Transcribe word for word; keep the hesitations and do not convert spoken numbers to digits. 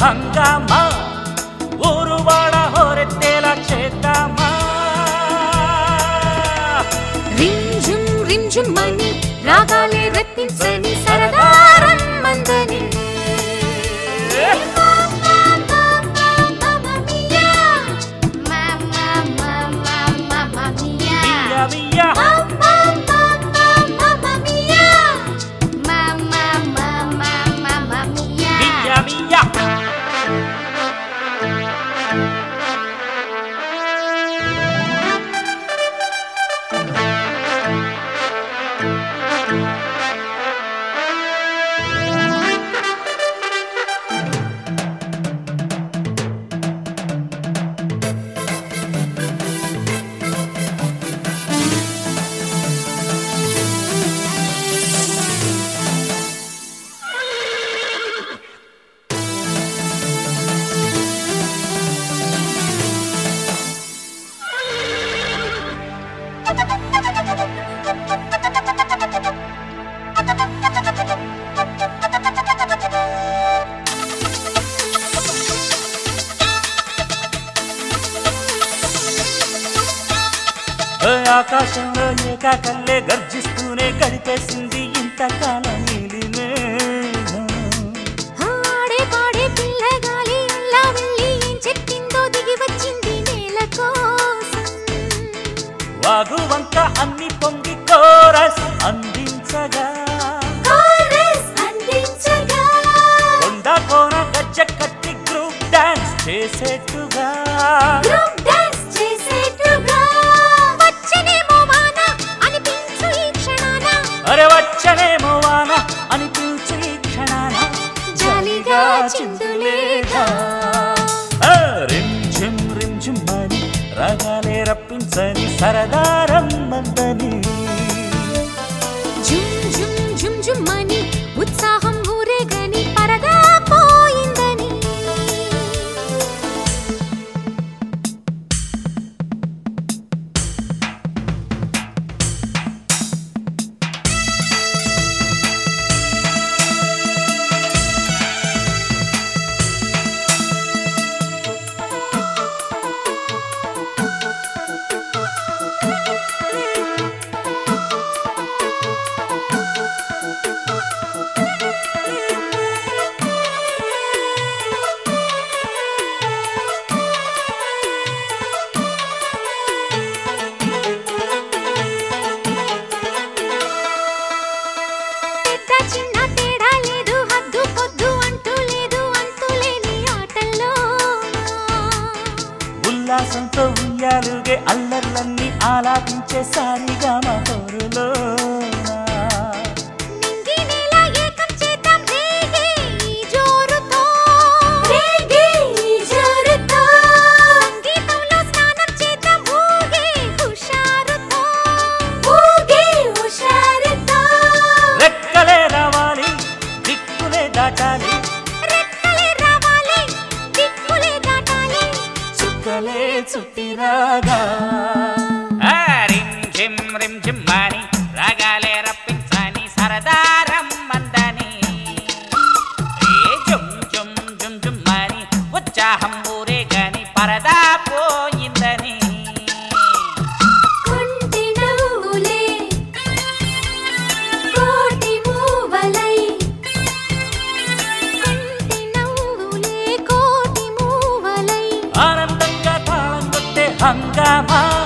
హంగామా ఊరువాడ హోరెత్తేలా చేద్దామా రింజుమ్ రింజుమ్ మని రాగాలే రప్పించని సరదా రమ్మందని ఆకాశంలో ఏకాకల్లే గర్జిస్తూనే గడిపేసింది ఇంతకాలం నీలిమే ఆడే పాడే పిల్లగాలి అల్లా వెళ్ళి ఏం చెప్పిందో దిగి వచ్చింది నేల కోసం వాగు వంక అన్ని పొంగి కోరస్ అందించగా కోరస్ అందించగా కొండ కోన గజ్జ కట్టి గ్రూప్ డాన్స్ చేసేట్టుగా గ్రూప్ డాన్స్ చేసేట్టుగా వచ్చనేమో వాన అనిపించు ఈ క్షణాన అరే వచ్చనేమో వాన అనిపించు ఈ క్షణాన జాలిగా చిందులేదా రింఝిం రింఝిం అని రాగాలే రప్పించని సరదారం మందని జుమ్ జుమ్ జుమ్ జుమ్ అని ఉత్సాహం ఊరేగని పరదా పోయిందని చిన్న తేడా లేదు హద్దు పొద్దు అంటూ లేదు అంతులేని ఆటల్లో ఉల్లాసంతో ఉయ్యాలుగే అల్లర్లన్నీ ఆలాపించే సారిగా మా హోరులో నింగి నేల ఏకం చేద్దాం రేగే ఈ జోరుతో రేగే ఈ జోరుతో సంగీతంలో స్నానం చేద్దాం ఊగే హుషారుతో ఊగే హుషారుతో రెక్కలే రావాలి దిక్కులే దాటాలి రెక్కలే రావాలి దిక్కులే దాటాలి చుక్కలే చుట్టిరాగా రింఝిం రింఝిం అని రాగాలే రప్పించని సరదారం మందని ఏ జుమ్ జుమ్ జుమ్ జుమ్ అని ఉత్సాహం ఊరేగని పరదా పోయిందని కొంటి నవ్వులే కోటి మూవలై కొంటి నవ్వులే కోటి మూవలై ఆనందంగా తాళం కొట్టే హంగామా